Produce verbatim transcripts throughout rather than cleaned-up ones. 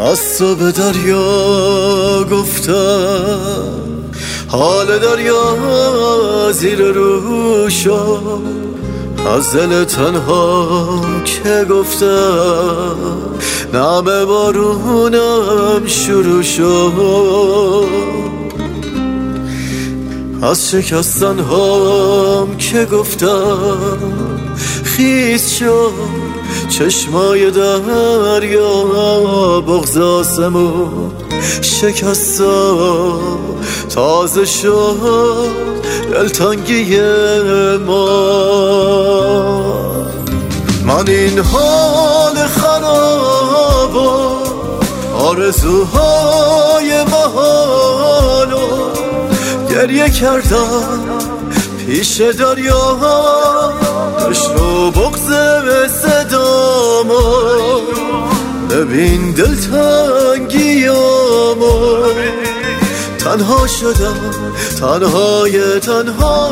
از تو به دریا گفتم، حال دریا زیر رو شد. از دل تنها که گفتم، نم بارونم شروع شد. از شکستن هام که گفتم، خیس شد چشمای دریا. بغض آسمون شکستا تازه شد دلتنگی ما. من این حال خراب و آرزوهای محالو گریه کردم پیش دریا. بشنو بغض صدامو، ببین دلتنگیامو. تنها شدم، تنهای تنها.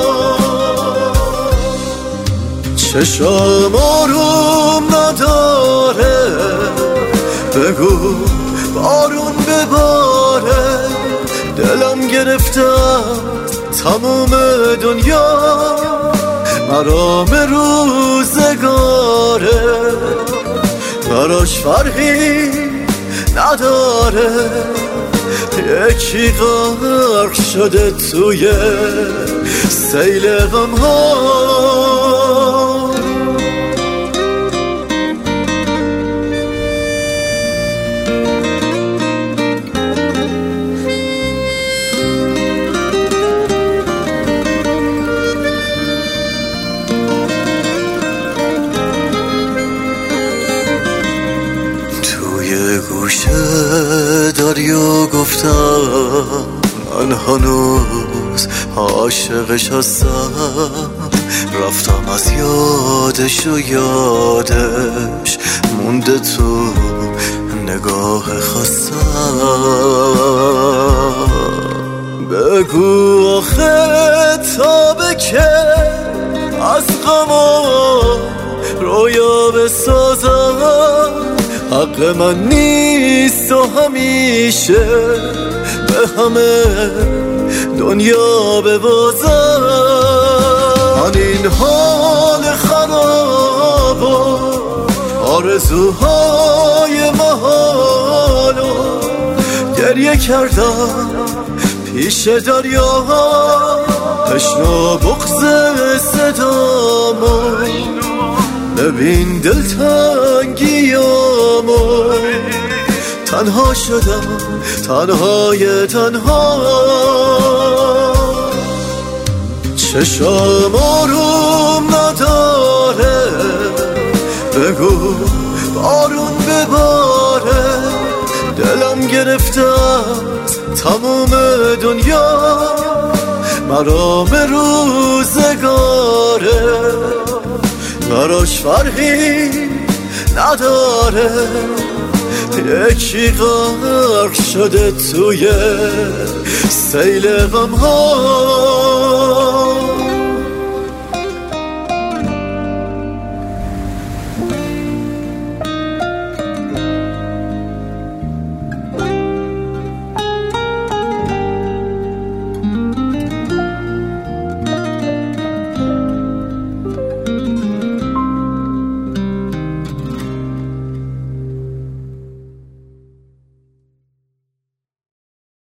چشام آروم نداره، بگو بارون بباره. دلم گرفتم تموم دنیا، مرام روزگاره. براش فرقی نداره، یکی غرق شده توی سیل غم ها. گوشه دریا گفتم، من هنوز عاشقش هستم. رفتم از یادش و یادش مونده تو نگاه خستم. بگو آخه تا به که از غما رویا بسازم. حق من نیست و همیشه به همه دنیا ببازم. من این حال خراب و آرزوهای محالو گریه کردم پیش دریا. بشنو بغض صدامو، ببین دلتنگیامو. تنها شدم، تنهای تنها. چشام آروم نداره، بگو بارون بباره. دلم گرفتم تموم دنیا، مرام روزگاره. براش فرقی نداره، یکی غرق شده توی سیل غم ها.